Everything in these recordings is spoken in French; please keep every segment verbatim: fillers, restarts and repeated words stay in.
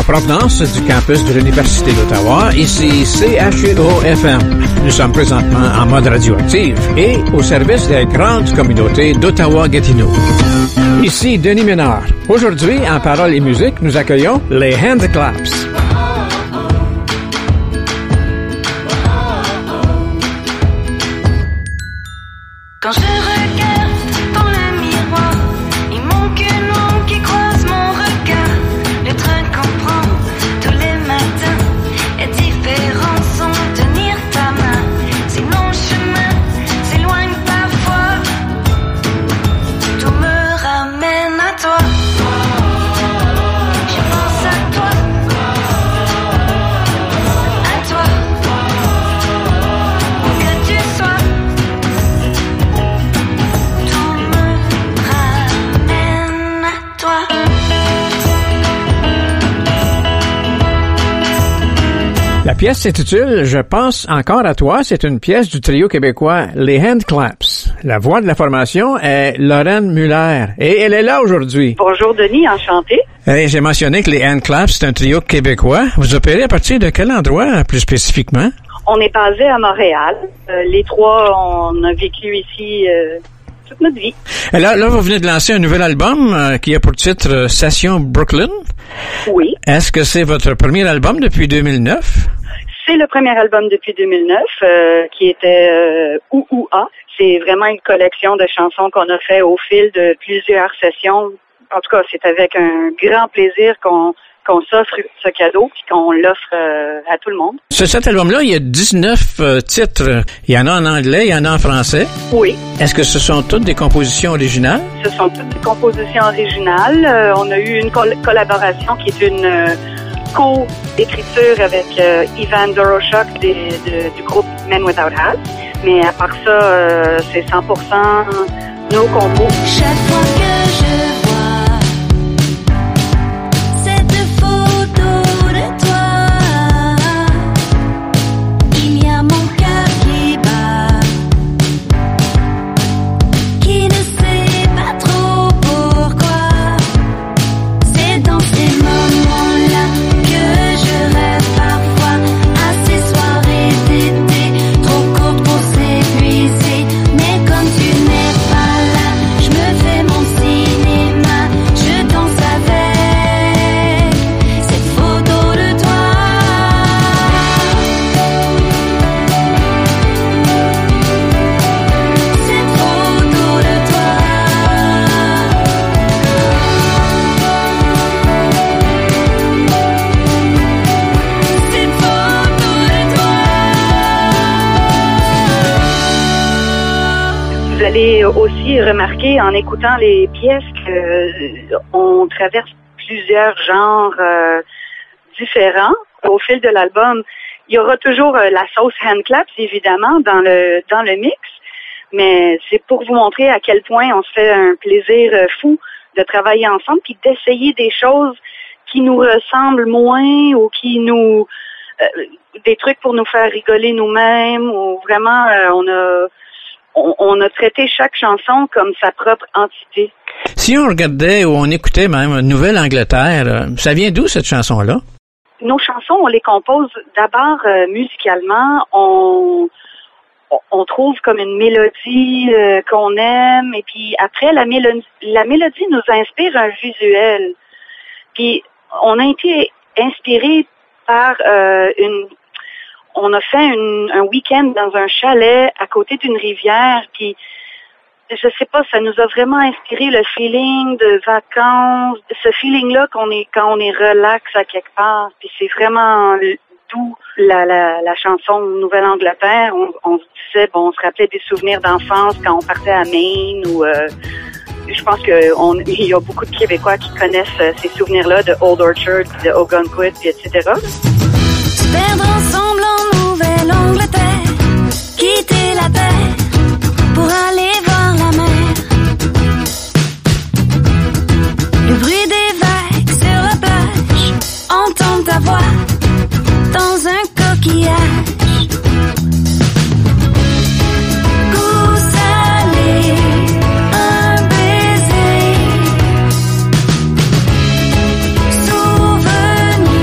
en provenance du campus de l'Université d'Ottawa, ici C H E O F M. Nous sommes présentement en mode radioactif et au service des grandes communautés d'Ottawa-Gatineau. Ici Denis Ménard. Aujourd'hui, en paroles et musique, nous accueillons les Handclaps. Quand je regarde dans le miroir, il manque une ombre qui croise mon regard. Le train qu'on prend tous les matins est différent sans tenir ta main. Si nos chemins s'éloignent parfois, tout me ramène à toi. Je pense à toi, à toi, où que tu sois. La pièce s'intitule « Je pense encore à toi ». C'est une pièce du trio québécois Les Handclaps. La voix de la formation est Lorraine Muller et elle est là aujourd'hui. Bonjour Denis, enchantée. Hey, j'ai mentionné que les Handclaps, c'est un trio québécois. Vous opérez à partir de quel endroit plus spécifiquement? On est basé à Montréal. Euh, les trois, on a vécu ici euh, toute notre vie. Et là, là, vous venez de lancer un nouvel album euh, qui a pour titre euh, Station Brooklyn. Oui. Est-ce que c'est votre premier album depuis deux mille neuf? C'est le premier album depuis deux mille neuf euh, qui était euh, Ou Ou A. C'est vraiment une collection de chansons qu'on a fait au fil de plusieurs sessions. En tout cas, c'est avec un grand plaisir qu'on qu'on s'offre ce cadeau puis qu'on l'offre euh, à tout le monde. Sur cet album-là, il y a dix-neuf euh, titres. Il y en a en anglais, il y en a en français. Oui. Est-ce que ce sont toutes des compositions originales? Ce sont toutes des compositions originales. Euh, on a eu une col- collaboration qui est une euh, co-écriture avec euh, Ivan Doroshuk des, de, du groupe Men Without Hats. Mais à part ça, euh, c'est cent pour cent nos compos. Chaque fois que je vois cette photo de toi, il y a mon cœur qui bat, qui ne sait pas trop pourquoi. C'est dans ces moments-là que je rêve parfois à ces soirées d'été, trop courtes pour s'épuiser. Mais comme tu n'es pas là, je me fais mon cinéma, je danse avec cette photo de toi. Cette photo de toi. Cette photo de toi. Vous allez aussi remarquer en écoutant les pièces qu'on traverse plusieurs genres euh, différents au fil de l'album. Il y aura toujours euh, la sauce Handclaps, évidemment, dans le dans le mix, mais c'est pour vous montrer à quel point on se fait un plaisir euh, fou de travailler ensemble puis d'essayer des choses qui nous ressemblent moins ou qui nous... euh, des trucs pour nous faire rigoler nous-mêmes ou vraiment, euh, on a... On, on a traité chaque chanson comme sa propre entité. Si on regardait ou on écoutait même Nouvelle-Angleterre, euh, ça vient d'où cette chanson-là? Nos chansons, on les compose d'abord euh, musicalement. On, on trouve comme une mélodie euh, qu'on aime. Et puis après, la mélodie, la mélodie nous inspire un visuel. Puis on a été inspiré par euh, une... On a fait une, un week-end dans un chalet à côté d'une rivière, puis je sais pas, ça nous a vraiment inspiré le feeling de vacances, ce feeling-là qu'on est quand on est relax à quelque part, puis c'est vraiment d'où la, la, la chanson Nouvelle-Angleterre. On, on se disait, bon, on se rappelait des souvenirs d'enfance quand on partait à Maine ou euh, je pense que on, il y a beaucoup de Québécois qui connaissent euh, ces souvenirs-là de Old Orchard, de Ogunquit, et cetera. Perdre ensemble en Nouvelle-Angleterre, quitter la terre pour aller voir la mer. Le bruit des vagues sur la plage, entendre ta voix dans un coquillage. Goût salé, un baiser, souvenir.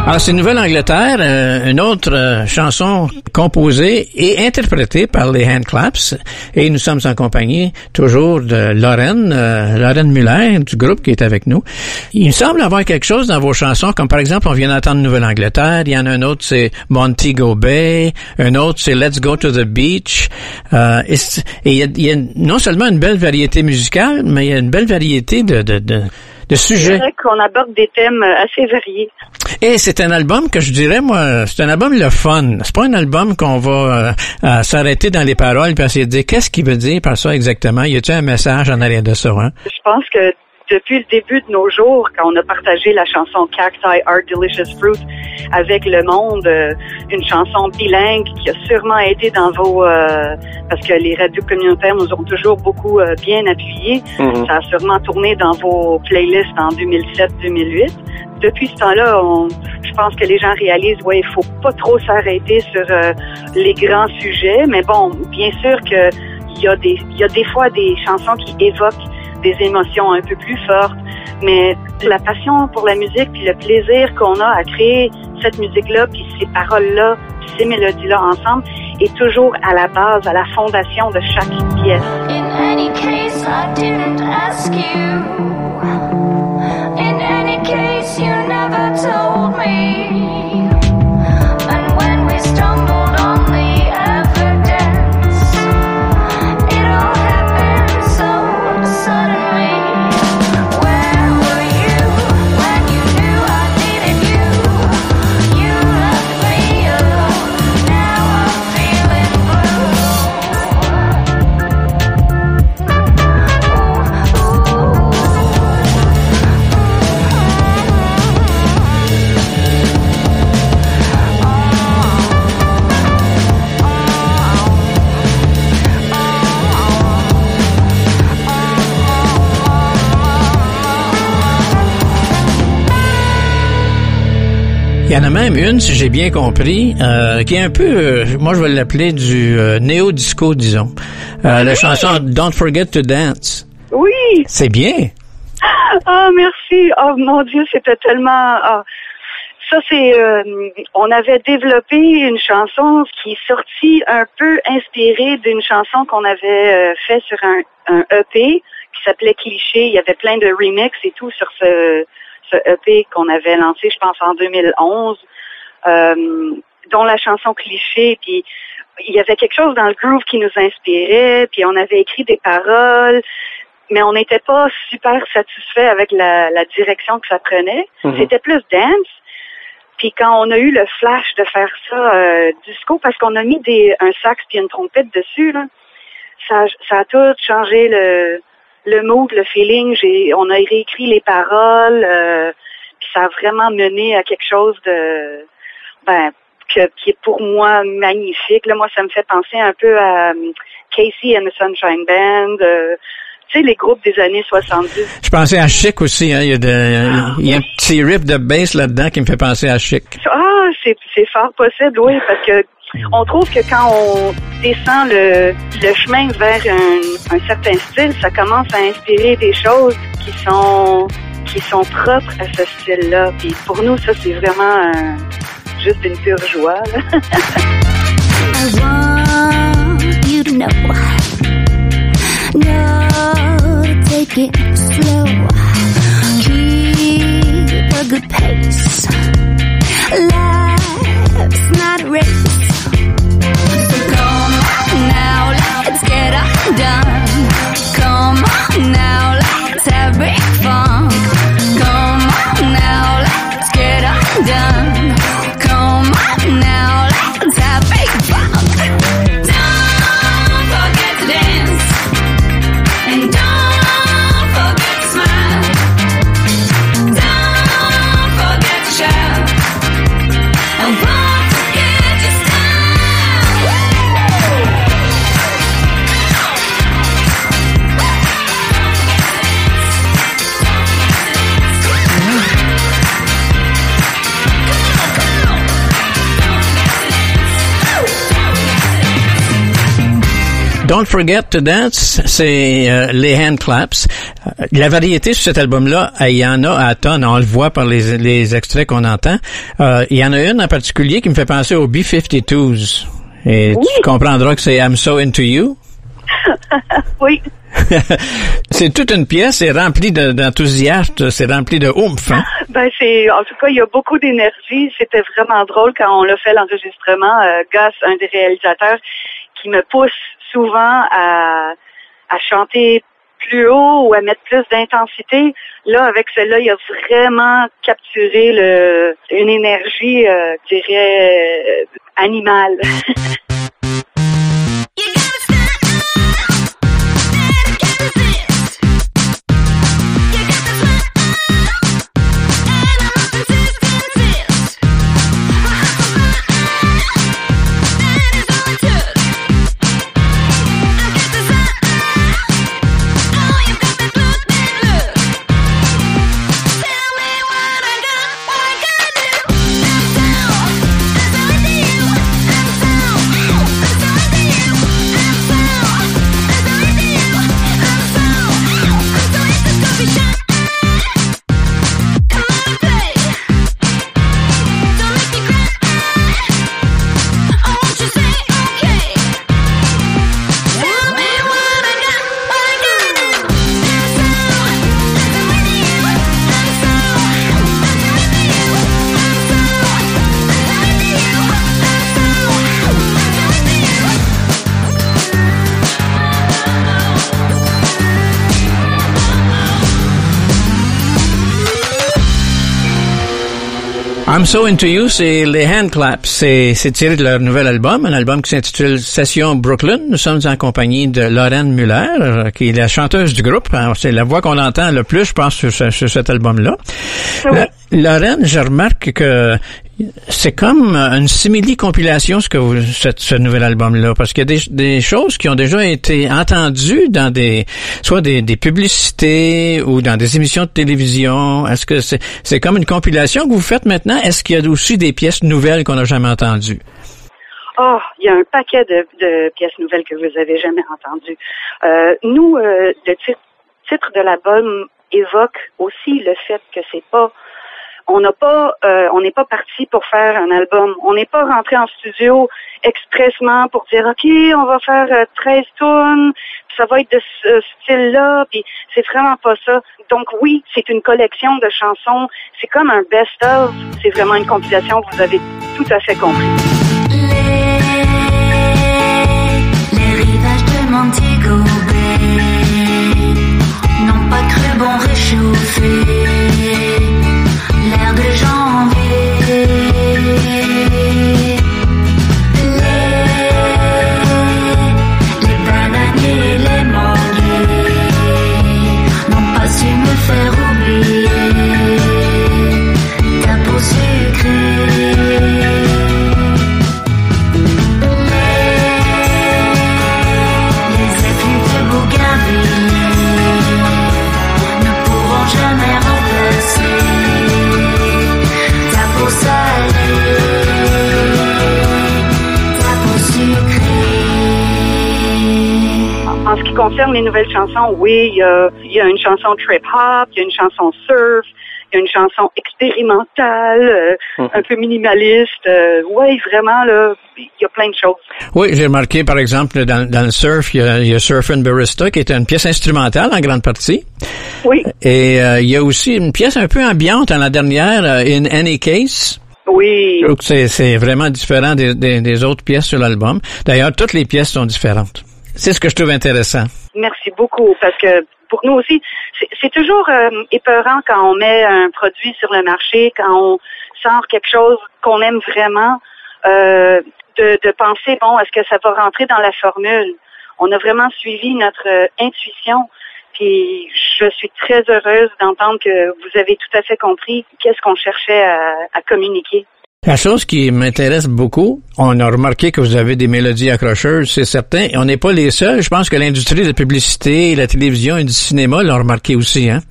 Alors, c'est Nouvelle-Angleterre, euh, une autre euh, chanson composée et interprétée par les Handclaps. Et nous sommes en compagnie toujours de Lorraine, euh, Lorraine Muller, du groupe qui est avec nous. Il me semble avoir quelque chose dans vos chansons, comme par exemple, on vient d'entendre Nouvelle-Angleterre. Il y en a un autre, c'est Montego Bay. Un autre, c'est Let's Go to the Beach. Euh, et il y, a, il y a non seulement une belle variété musicale, mais il y a une belle variété de... de, de de sujets. C'est vrai qu'on aborde des thèmes assez variés. Et c'est un album que je dirais, moi, c'est un album le fun. C'est pas un album qu'on va euh, euh, s'arrêter dans les paroles puis essayer de dire qu'est-ce qu'il veut dire par ça exactement. Y a-t-il un message en arrière de ça, hein? Je pense que depuis le début de nos jours, quand on a partagé la chanson Cacti Are Delicious Fruit avec le monde, euh, une chanson bilingue qui a sûrement été dans vos... Euh, parce que les radios communautaires nous ont toujours beaucoup euh, bien appuyés. Mm-hmm. Ça a sûrement tourné dans vos playlists en deux mille sept deux mille huit. Depuis ce temps-là, on, je pense que les gens réalisent, ouais, il faut pas trop s'arrêter sur euh, les grands sujets. Mais bon, bien sûr que il y a des, il y a des fois des chansons qui évoquent des émotions un peu plus fortes, mais la passion pour la musique puis le plaisir qu'on a à créer cette musique-là puis ces paroles-là puis ces mélodies-là ensemble est toujours à la base, à la fondation de chaque pièce. In any case, I didn't ask you. In any case, you never told me. And when we stumbled on the evidence, it all happened so suddenly. Where were you when you knew I needed you? You left me alone. Now I'm feeling Il y en a même une, si j'ai bien compris, euh, qui est un peu, euh, moi je vais l'appeler du euh, néo-disco, disons. Euh, oui. La chanson Don't Forget to Dance. Oui. C'est bien. Ah, oh, merci. Oh mon Dieu, c'était tellement... Oh. Ça, c'est... Euh, on avait développé une chanson qui est sortie un peu inspirée d'une chanson qu'on avait euh, fait sur un, un E P qui s'appelait Cliché. Il y avait plein de remixes et tout sur ce... ce E P qu'on avait lancé, je pense, en deux mille onze, euh, dont la chanson Cliché, puis il y avait quelque chose dans le groove qui nous inspirait, puis on avait écrit des paroles, mais on n'était pas super satisfait avec la, la direction que ça prenait. Mm-hmm. C'était plus dance. Puis quand on a eu le flash de faire ça euh, disco, parce qu'on a mis des un sax puis une trompette dessus, là, ça, ça a tout changé le... le mood, le feeling, j'ai, on a réécrit les paroles, euh, puis ça a vraiment mené à quelque chose de, ben, que, qui est pour moi magnifique. Là, moi, ça me fait penser un peu à um, Casey and the Sunshine Band, euh, tu sais, les groupes des années soixante-dix. Je pensais à Chic aussi, hein. Il y a de, il y a un petit riff de bass là-dedans qui me fait penser à Chic. Ah, c'est, c'est fort possible, oui, parce que on trouve que quand on descend le, le chemin vers un, un certain style, ça commence à inspirer des choses qui sont qui sont propres à ce style-là. Puis pour nous, ça, c'est vraiment euh, juste une pure joie. Là. I want you to know, no, take it slow, keep a good pace, life's not a race. Get up, done. Come on now, let's have big fun. Come on now, let's get up, done. Come on now, let's have big fun. Don't forget to dance, and don't forget to smile. Don't forget to shout. Don't Forget to Dance, c'est euh, les hand claps. Euh, la variété sur cet album-là, il euh, y en a à tonnes. On le voit par les, les extraits qu'on entend. Euh, il y en a une en particulier qui me fait penser aux B cinquante-deux. Et oui. Tu comprendras que c'est I'm So Into You. Oui. C'est toute une pièce, c'est rempli de, d'enthousiasme, c'est rempli de oomph, hein? Ben, c'est, en tout cas, il y a beaucoup d'énergie. C'était vraiment drôle quand on l'a fait l'enregistrement. Euh, Gus, un des réalisateurs, qui me pousse souvent à, à chanter plus haut ou à mettre plus d'intensité. Là, avec celle-là, il a vraiment capturé le, une énergie, euh, je dirais, euh, animale. I'm So Into You, c'est les hand claps. C'est, c'est tiré de leur nouvel album, un album qui s'intitule Session Brooklyn. Nous sommes en compagnie de Lorraine Muller, qui est la chanteuse du groupe. Alors, c'est la voix qu'on entend le plus, je pense, sur, ce, sur cet album-là. Oui. La, Lorraine, je remarque que c'est comme une simili-compilation, ce que vous, ce, ce nouvel album-là, parce qu'il y a des, des choses qui ont déjà été entendues dans des, soit des, des publicités ou dans des émissions de télévision. Est-ce que c'est, c'est comme une compilation que vous faites maintenant? Est-ce qu'il y a aussi des pièces nouvelles qu'on n'a jamais entendues? Oh, il y a un paquet de, de pièces nouvelles que vous avez jamais entendues. Euh, nous, euh, le titre, titre de l'album évoque aussi le fait que c'est pas On n'a pas, euh, on n'est pas parti pour faire un album. On n'est pas rentré en studio expressement pour dire ok, on va faire euh, treize tunes, puis ça va être de ce style-là, puis c'est vraiment pas ça. Donc oui, c'est une collection de chansons. C'est comme un best-of. C'est vraiment une compilation. Vous avez tout à fait compris. Les, les rivages de Montego Bay n'ont pas cru bon réchauffer l'air de janvier. Les, les bananiers et les manguiers n'ont pas su me faire oublier ta peau sucrée. Les, les effluves de Bougainville ne pourront jamais remplacer En ce qui concerne les nouvelles chansons, oui, il y a, il y a une chanson trip-hop, il y a une chanson surf, il y a une chanson expérimentale, euh, mmh. un peu minimaliste. Euh, oui, vraiment, là, il y a plein de choses. Oui, j'ai remarqué, par exemple, dans, dans le surf, il y a, il y a Surfin' Barista, qui est une pièce instrumentale en grande partie. Oui. Et euh, il y a aussi une pièce un peu ambiante en la dernière, euh, In Any Case. Oui. Je trouve que c'est, c'est vraiment différent des, des, des autres pièces sur l'album. D'ailleurs, toutes les pièces sont différentes. C'est ce que je trouve intéressant. Merci beaucoup, parce que pour nous aussi, c'est, c'est toujours euh, épeurant quand on met un produit sur le marché, quand on sort quelque chose qu'on aime vraiment, euh, de, de penser, bon, est-ce que ça va rentrer dans la formule? On a vraiment suivi notre euh, intuition, puis je suis très heureuse d'entendre que vous avez tout à fait compris qu'est-ce qu'on cherchait à, à communiquer. La chose qui m'intéresse beaucoup, on a remarqué que vous avez des mélodies accrocheuses, c'est certain, et on n'est pas les seuls. Je pense que l'industrie de la publicité, la télévision et du cinéma l'ont remarqué aussi, hein?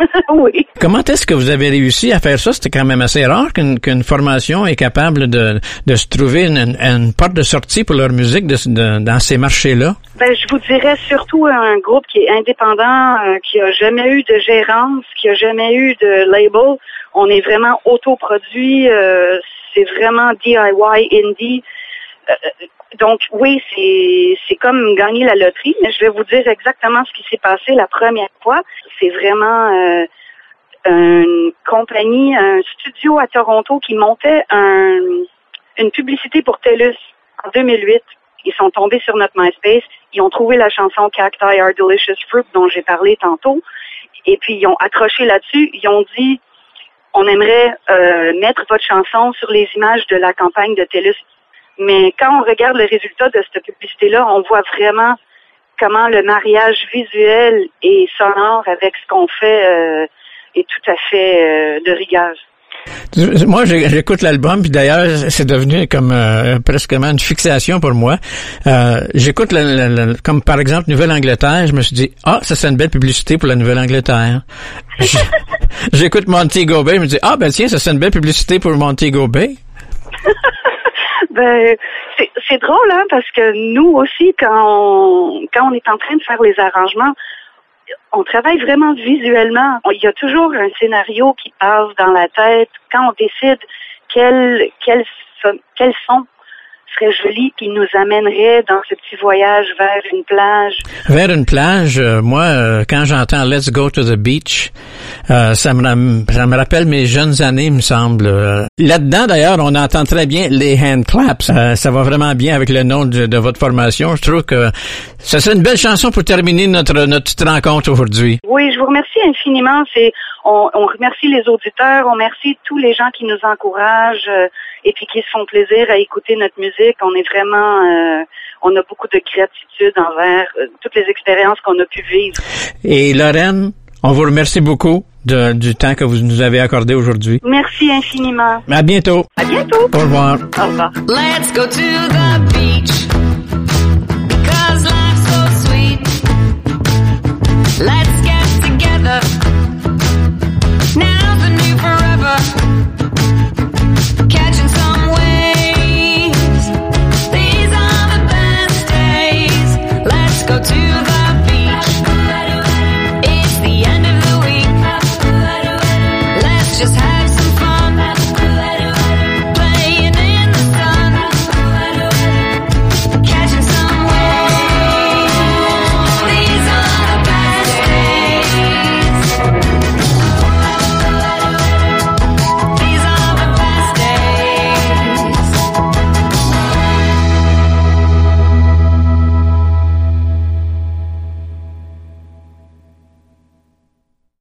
Oui. Comment est-ce que vous avez réussi à faire ça? C'était quand même assez rare qu'une, qu'une formation est capable de, de se trouver une, une porte de sortie pour leur musique de, de, dans ces marchés-là. Ben, je vous dirais surtout un groupe qui est indépendant, euh, qui a jamais eu de gérance, qui a jamais eu de label. On est vraiment autoproduit, euh, c'est vraiment D I Y, indie. Euh, donc oui, c'est c'est comme gagner la loterie, mais je vais vous dire exactement ce qui s'est passé la première fois. C'est vraiment euh, une compagnie, un studio à Toronto qui montait un, une publicité pour TELUS en deux mille huit. Ils sont tombés sur notre MySpace, ils ont trouvé la chanson Cacti Are Delicious Fruit dont j'ai parlé tantôt, et puis ils ont accroché là-dessus, ils ont dit on aimerait euh, mettre votre chanson sur les images de la campagne de TELUS. Mais quand on regarde le résultat de cette publicité-là, on voit vraiment comment le mariage visuel et sonore avec ce qu'on fait euh, est tout à fait euh, de rigueur. Moi, j'écoute l'album, puis d'ailleurs, c'est devenu comme euh, presque une fixation pour moi. Euh, j'écoute, le, le, le, comme par exemple Nouvelle-Angleterre, je me suis dit, ah, ça c'est une belle publicité pour la Nouvelle-Angleterre. J'écoute Montego Bay, je me dis, ah, ben tiens, ça c'est une belle publicité pour Montego Bay. Ben, c'est, c'est drôle, hein, parce que nous aussi, quand on, quand on est en train de faire les arrangements, on travaille vraiment visuellement. Il y a toujours un scénario qui passe dans la tête. Quand on décide quel, quel, son, quel son serait joli qui nous amènerait dans ce petit voyage vers une plage. Vers une plage, euh, moi, euh, quand j'entends Let's Go to the Beach, euh, ça me, ça me rappelle mes jeunes années, il me semble. Euh, là-dedans, d'ailleurs, on entend très bien les hand claps. Euh, ça va vraiment bien avec le nom de, de votre formation. Je trouve que ça serait une belle chanson pour terminer notre, notre petite rencontre aujourd'hui. Oui, je vous remercie infiniment. C'est, on, on remercie les auditeurs, on remercie tous les gens qui nous encouragent euh, et puis qui se font plaisir à écouter notre musique. On est vraiment, euh, on a beaucoup de gratitude envers euh, toutes les expériences qu'on a pu vivre. Et Lorraine, on vous remercie beaucoup de, du temps que vous nous avez accordé aujourd'hui. Merci infiniment. À bientôt. À bientôt. Au revoir. Au revoir. Let's go to the